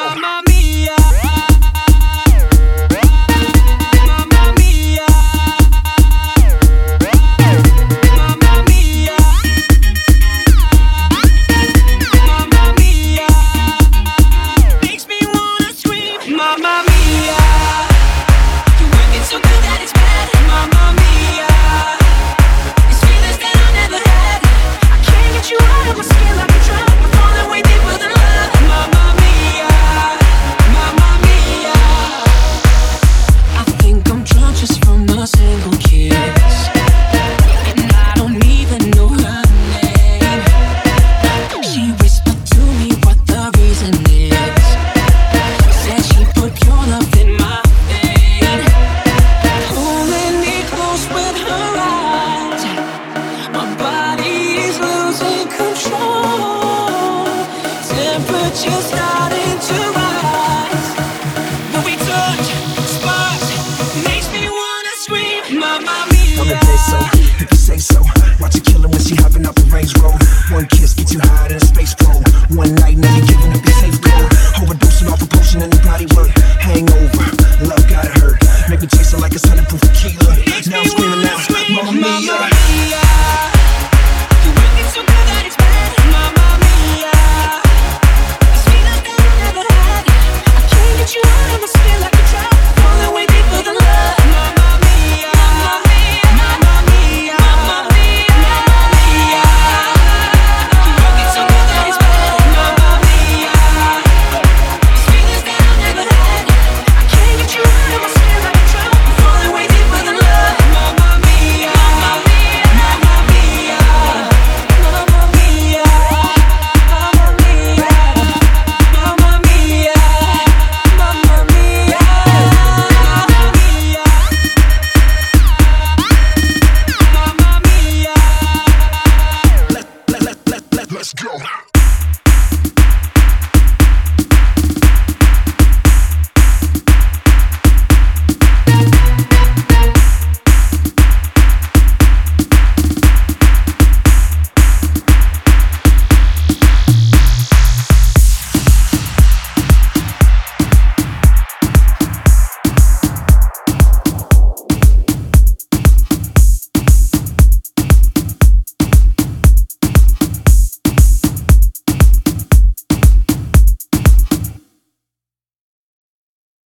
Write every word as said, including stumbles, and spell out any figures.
Mamma mia. Mamma mia. Mamma mia. Mamma mia. Makes me wanna scream. Mamma mia. You're working so good that it's bad. Mamma mia. These feelings that I never had. I can't get you out of my skin like a drug. I'm falling way deeper than love. Mamma mia. Mamma mia. I think I'm drunk just from a single kiss, and I don't even know her name. She whispered to me what the reason is. Said she put pure love in my vein, pulling me close with her eyes. My body is losing control. Temperature starting to rise. When we touch, sparks, makes me wanna scream. Mamma mia. I'm a peso, if you say so. Watch her kill her when she hopping off the Range Road. One kiss gets you higher than a space probe. One night, now you're giving up your safe.